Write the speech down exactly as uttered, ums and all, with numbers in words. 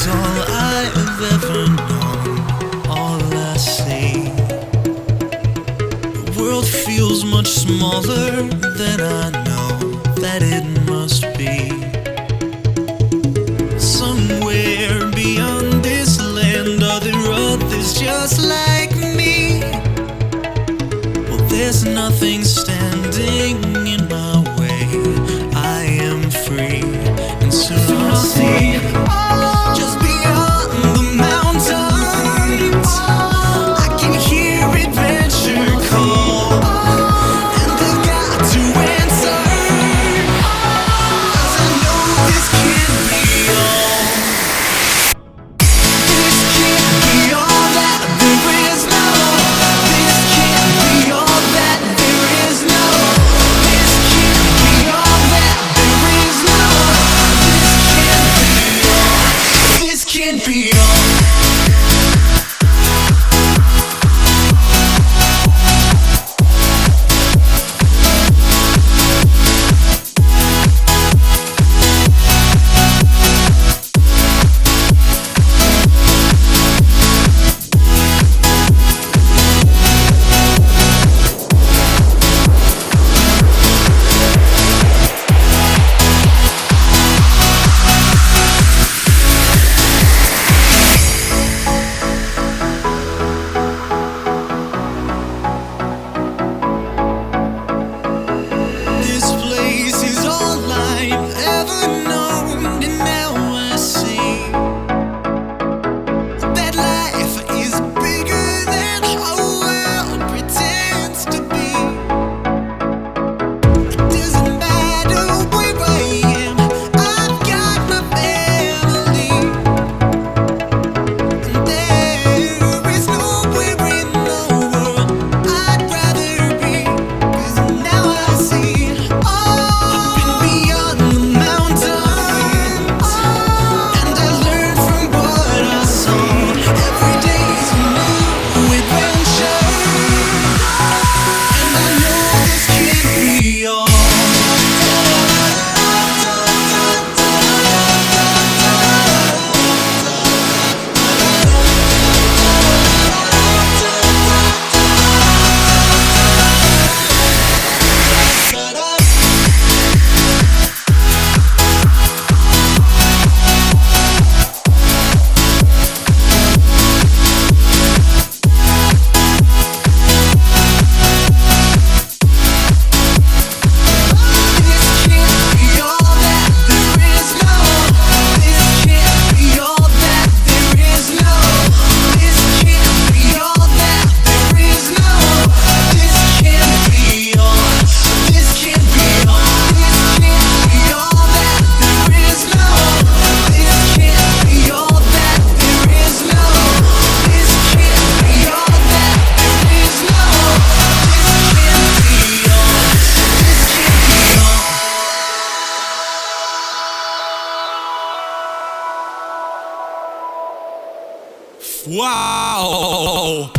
all I've ever known, all I see. The world feels much smaller than I know that it must be. Somewhere beyond this land are there others just like me. Well, there's nothing standing in my way. I am free, and soon I'll see just beyond the mountains. I can hear adventure call, and I've got to answer, 'cause I know this can't be all. This can't be all that there is. No, this can't be all that there is. No, this can't be all that there is. No, this can't be all. This can't be all. This place is all I've ever known, and now I see that life is bigger than our world pretends to be. It doesn't matter where I am, I've got my family, and there is nowhere in the world I'd rather be. 'Cause now I see up and beyond the mountains, and I learn from what I saw. Every day's a new adventure, and I know this can't be all. Wow!